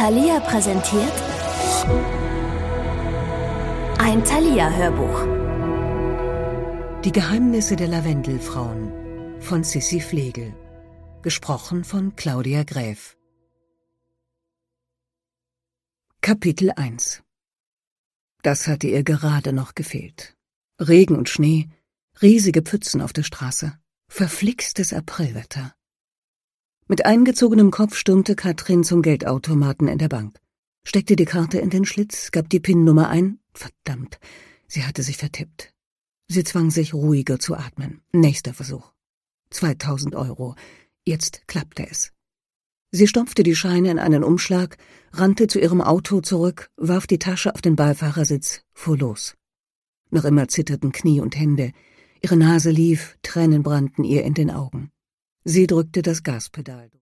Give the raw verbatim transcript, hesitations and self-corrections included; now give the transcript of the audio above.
Thalia präsentiert ein Thalia-Hörbuch. Die Geheimnisse der Lavendelfrauen von Sissi Flegel. Gesprochen von Claudia Gräf. Kapitel eins. Das hatte ihr gerade noch gefehlt. Regen und Schnee, riesige Pfützen auf der Straße, verflixtes Aprilwetter. Mit eingezogenem Kopf stürmte Katrin zum Geldautomaten in der Bank, steckte die Karte in den Schlitz, gab die PIN-Nummer ein. Verdammt, sie hatte sich vertippt. Sie zwang sich, ruhiger zu atmen. Nächster Versuch. zweitausend Euro. Jetzt klappte es. Sie stopfte die Scheine in einen Umschlag, rannte zu ihrem Auto zurück, warf die Tasche auf den Beifahrersitz, fuhr los. Noch immer zitterten Knie und Hände. Ihre Nase lief, Tränen brannten ihr in den Augen. Sie drückte das Gaspedal.